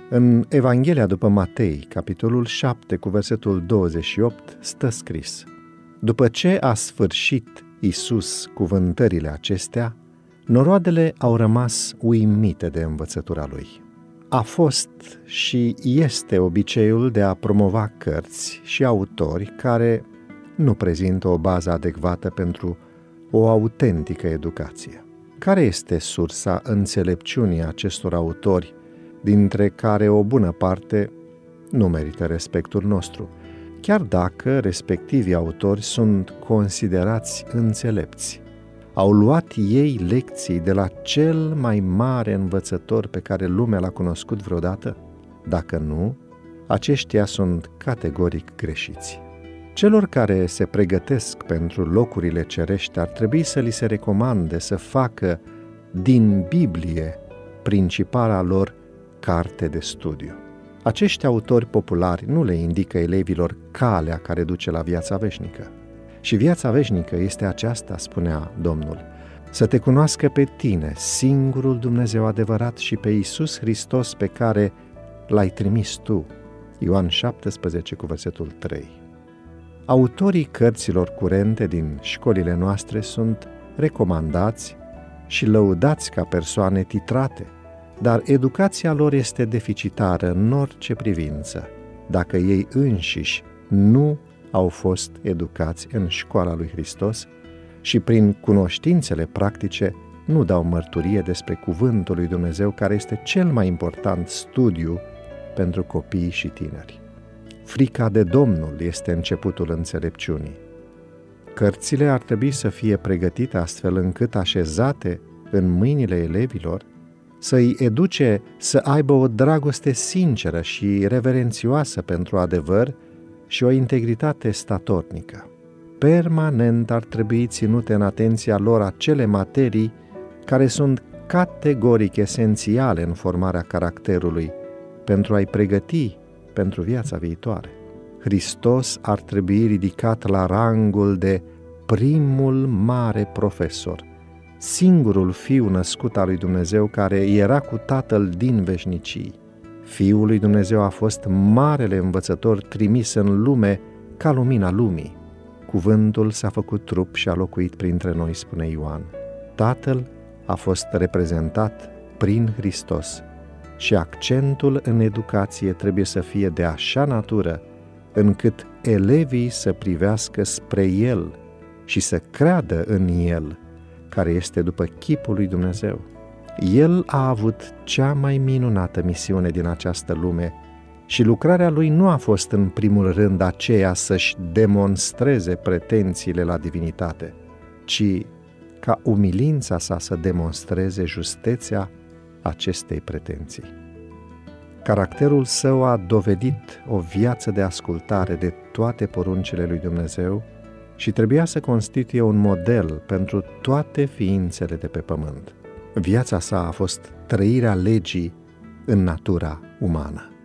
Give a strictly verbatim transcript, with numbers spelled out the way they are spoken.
În Evanghelia după Matei, capitolul șapte, cu versetul douăzeci și opt, stă scris: După ce a sfârșit Iisus cuvântările acestea, noroadele au rămas uimite de învățătura lui. A fost și este obiceiul de a promova cărți și autori care nu prezintă o bază adecvată pentru o autentică educație. Care este sursa înțelepciunii acestor autori, dintre care o bună parte nu merită respectul nostru, chiar dacă respectivii autori sunt considerați înțelepți? Au luat ei lecții de la cel mai mare învățător pe care lumea l-a cunoscut vreodată? Dacă nu, aceștia sunt categoric greșiți. Celor care se pregătesc pentru locurile cerești ar trebui să li se recomande să facă din Biblie principala lor carte de studiu. Acești autori populari nu le indică elevilor calea care duce la viața veșnică. Și viața veșnică este aceasta, spunea Domnul, să te cunoască pe tine, singurul Dumnezeu adevărat, și pe Iisus Hristos pe care l-ai trimis tu. Ioan șaptesprezece cu versetul trei. Autorii cărților curente din școlile noastre sunt recomandați și lăudați ca persoane titrate, dar educația lor este deficitară în orice privință, dacă ei înșiși nu au fost educați în școala lui Hristos și prin cunoștințele practice nu dau mărturie despre cuvântul lui Dumnezeu, care este cel mai important studiu pentru copii și tineri. Frica de Domnul este începutul înțelepciunii. Cărțile ar trebui să fie pregătite astfel încât, așezate în mâinile elevilor, să îi educe să aibă o dragoste sinceră și reverențioasă pentru adevăr și o integritate statornică. Permanent ar trebui ținute în atenția lor acele materii care sunt categoric esențiale în formarea caracterului pentru a-i pregăti pentru viața viitoare. Hristos ar trebui ridicat la rangul de primul mare profesor, singurul fiu născut al lui Dumnezeu care era cu Tatăl din veșnicii. Fiul lui Dumnezeu a fost marele învățător trimis în lume ca lumina lumii. Cuvântul s-a făcut trup și a locuit printre noi, spune Ioan. Tatăl a fost reprezentat prin Hristos și accentul în educație trebuie să fie de așa natură încât elevii să privească spre El și să creadă în El, care este după chipul lui Dumnezeu. El a avut cea mai minunată misiune din această lume și lucrarea lui nu a fost în primul rând aceea să-și demonstreze pretențiile la divinitate, ci ca umilința sa să demonstreze justețea acestei pretenții. Caracterul său a dovedit o viață de ascultare de toate poruncile lui Dumnezeu și trebuia să constituie un model pentru toate ființele de pe pământ. Viața sa a fost trăirea legii în natura umană.